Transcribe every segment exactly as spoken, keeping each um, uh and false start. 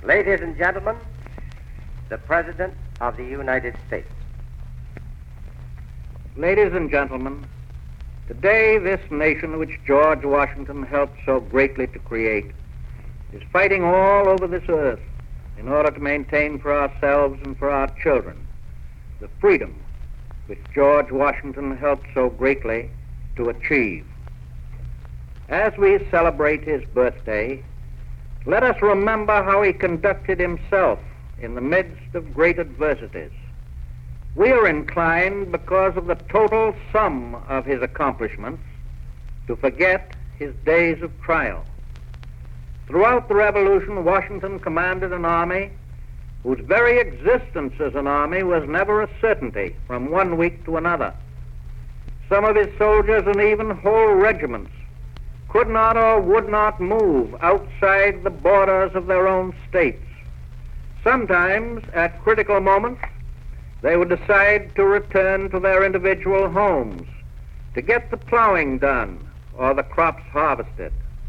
Ladies and gentlemen, the President of the United States. Ladies and gentlemen, today this nation which George Washington helped so greatly to create is fighting all over this earth in order to maintain for ourselves and for our children the freedom which George Washington helped so greatly to achieve. As we celebrate his birthday, let us remember how he conducted himself in the midst of great adversities. We are inclined, because of the total sum of his accomplishments, to forget his days of trial. Throughout the Revolution, Washington commanded an army whose very existence as an army was never a certainty from one week to another. Some of his soldiers and even whole regiments could not or would not move outside the borders of their own states. Sometimes, at critical moments, they would decide to return to their individual homes to get the plowing done or the crops harvested.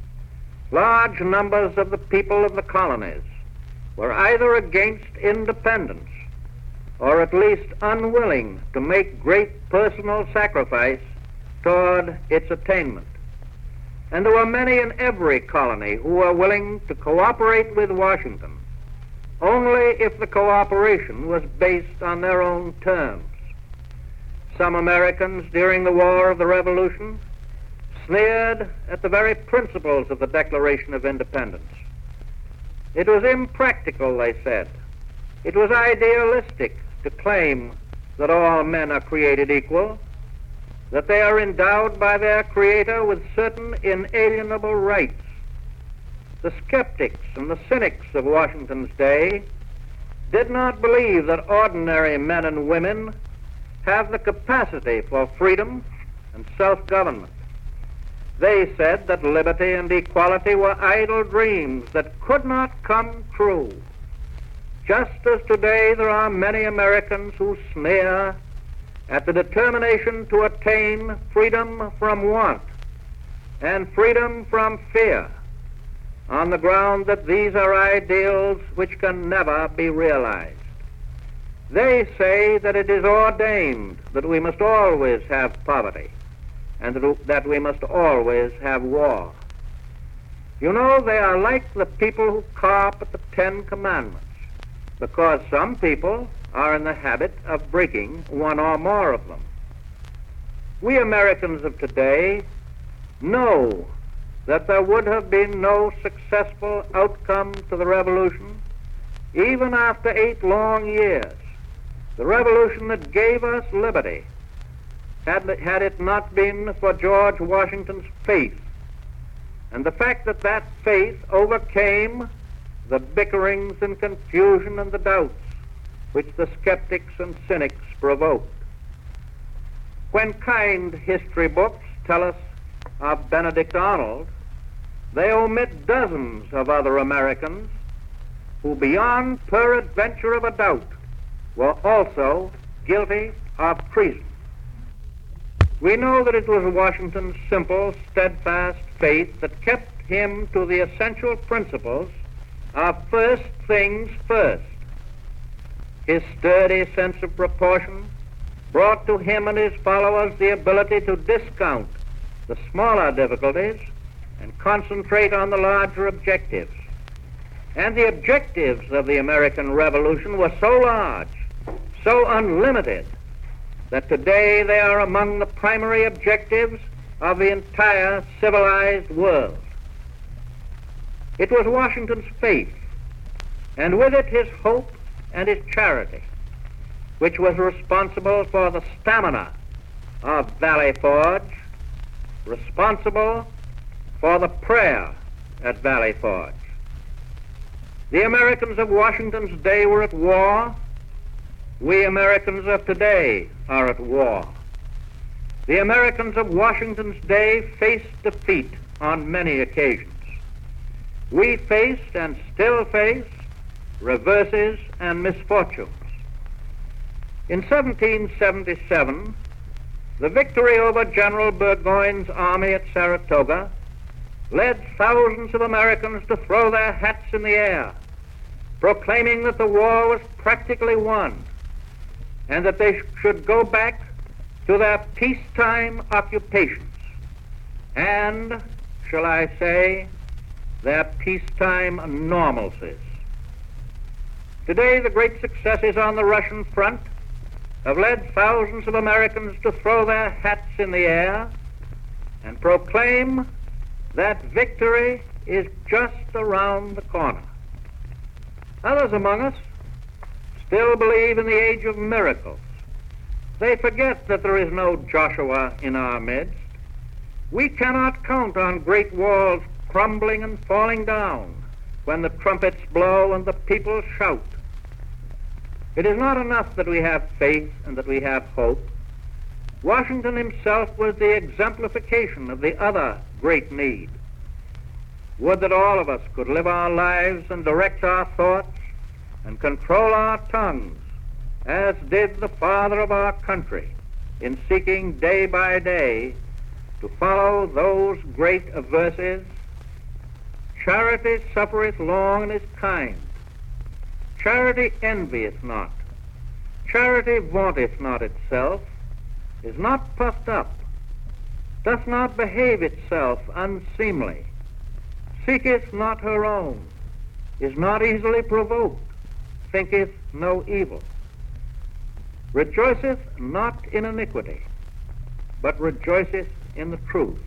Large numbers of the people of the colonies were either against independence or at least unwilling to make great personal sacrifice toward its attainment. And there were many in every colony who were willing to cooperate with Washington, only if the cooperation was based on their own terms. Some Americans during the War of the Revolution sneered at the very principles of the Declaration of Independence. It was impractical, they said. It was idealistic to claim that all men are created equal, that they are endowed by their Creator with certain inalienable rights. The skeptics and the cynics of Washington's day did not believe that ordinary men and women have the capacity for freedom and self-government. They said that liberty and equality were idle dreams that could not come true. Just as today there are many Americans who sneer at the determination to attain freedom from want and freedom from fear, on the ground that these are ideals which can never be realized. They say that it is ordained that we must always have poverty and that we must always have war. You know, they are like the people who carp at the Ten Commandments, because some people are in the habit of breaking one or more of them. We Americans of today know that there would have been no successful outcome to the Revolution even after eight long years. The Revolution that gave us liberty, had, had it not been for George Washington's faith, and the fact that that faith overcame the bickerings and confusion and the doubts which the skeptics and cynics provoked. When kind history books tell us of Benedict Arnold, they omit dozens of other Americans who, beyond peradventure of a doubt, were also guilty of treason. We know that it was Washington's simple, steadfast faith that kept him to the essential principles of first things first. His sturdy sense of proportion brought to him and his followers the ability to discount the smaller difficulties and concentrate on the larger objectives. And the objectives of the American Revolution were so large, so unlimited, that today they are among the primary objectives of the entire civilized world. It was Washington's faith, and with it his hope and his charity, which was responsible for the stamina of Valley Forge, responsible for the prayer at Valley Forge. The Americans of Washington's day were at war. We Americans of today are at war. The Americans of Washington's day faced defeat on many occasions. We faced and still face reverses and misfortunes. In seventeen seventy-seven, the victory over General Burgoyne's army at Saratoga led thousands of Americans to throw their hats in the air proclaiming that the war was practically won and that they should go back to their peacetime occupations and, shall I say, their peacetime normalcies. Today, the great successes on the Russian front have led thousands of Americans to throw their hats in the air and proclaim that victory is just around the corner. Others among us still believe in the age of miracles. They forget that there is no Joshua in our midst. We cannot count on great walls crumbling and falling down when the trumpets blow and the people shout. It is not enough that we have faith and that we have hope. Washington himself was the exemplification of the other great need. Would that all of us could live our lives and direct our thoughts and control our tongues, as did the father of our country, in seeking day by day to follow those verses, verses, charity suffereth long and is kind. Charity envieth not. Charity vaunteth not itself, is not puffed up, doth not behave itself unseemly, seeketh not her own, is not easily provoked, thinketh no evil, rejoiceth not in iniquity, but rejoiceth in the truth.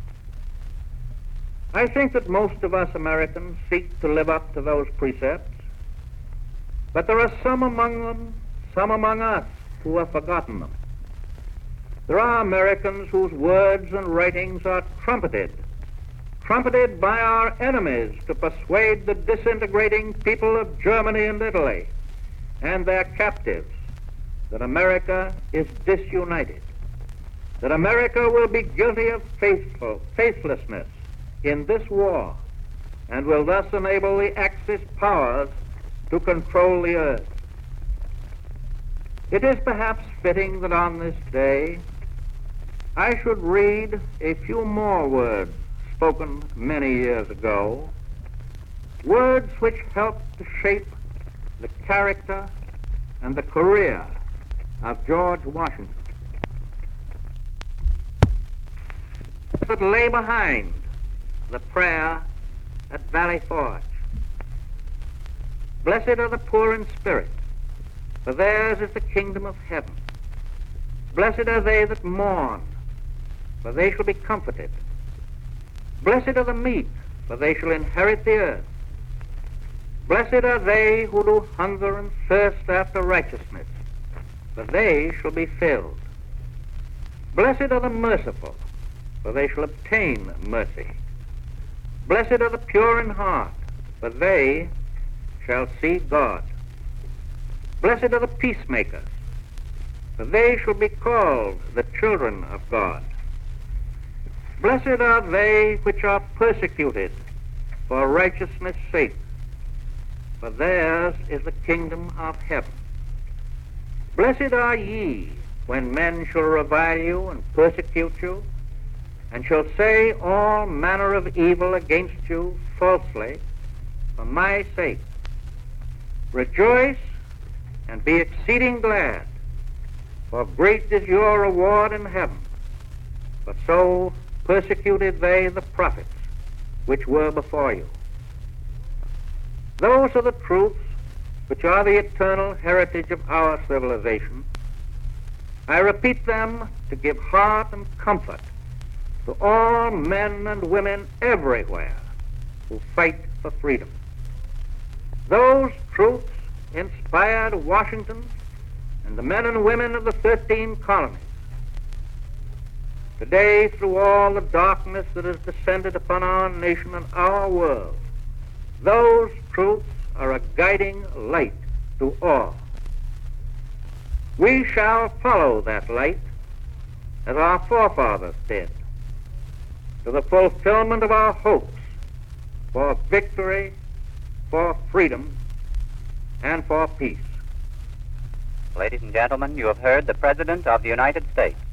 I think that most of us Americans seek to live up to those precepts, but there are some among them, some among us, who have forgotten them. There are Americans whose words and writings are trumpeted, trumpeted by our enemies to persuade the disintegrating people of Germany and Italy and their captives that America is disunited, that America will be guilty of faithful, faithlessness in this war and will thus enable the Axis powers to control the earth. It is perhaps fitting that on this day I should read a few more words spoken many years ago, words which helped to shape the character and the career of George Washington, that lay behind the prayer at Valley Forge. Blessed are the poor in spirit, for theirs is the kingdom of heaven. Blessed are they that mourn, for they shall be comforted. Blessed are the meek, for they shall inherit the earth. Blessed are they who do hunger and thirst after righteousness, for they shall be filled. Blessed are the merciful, for they shall obtain mercy. Blessed are the pure in heart, for they shall see God. Blessed are the peacemakers, for they shall be called the children of God. Blessed are they which are persecuted for righteousness' sake, for theirs is the kingdom of heaven. Blessed are ye when men shall revile you and persecute you, and shall say all manner of evil against you falsely for my sake. Rejoice and be exceeding glad, for great is your reward in heaven. For so persecuted they the prophets which were before you. Those are the truths which are the eternal heritage of our civilization. I repeat them to give heart and comfort to all men and women everywhere who fight for freedom. Those truths inspired Washington and the men and women of the thirteen colonies. Today, through all the darkness that has descended upon our nation and our world, those truths are a guiding light to all. We shall follow that light as our forefathers did, to the fulfillment of our hopes for victory, for freedom, and for peace. Ladies and gentlemen, you have heard the President of the United States.